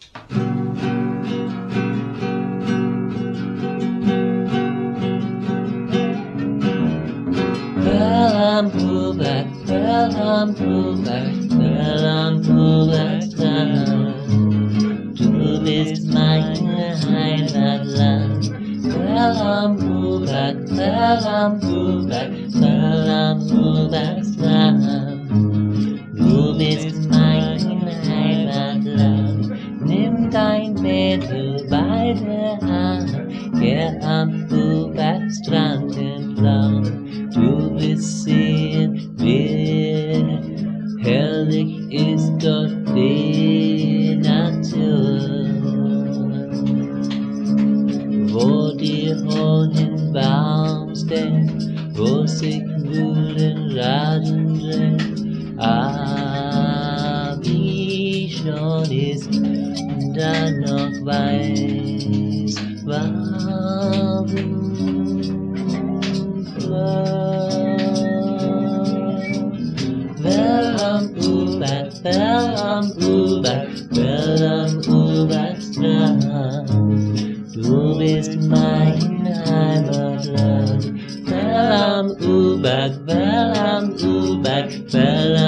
Bellam Pullback, Bellam Pullback, Bellam Pullback, du bist meine Heimatland. Bellam Pullback, Bellam Pullback, Bellam Pullback, du bist mein Heimatland. Nimm dein Mädel bei der Hand, geh am Pullback-Strand entlang. Du wirst sehen, wie herrlich ist dort die Natur, wo die Honigbaum steht, wo sich Mühlenrasen drehen. Ah, wie schon ist da noch weiß, warum Bellam Pullback, Bellam Pullback, Bellam Pullback Strand. Du bist mein Heimatland. Bellam Pullback, Bellam Pullback, Bellam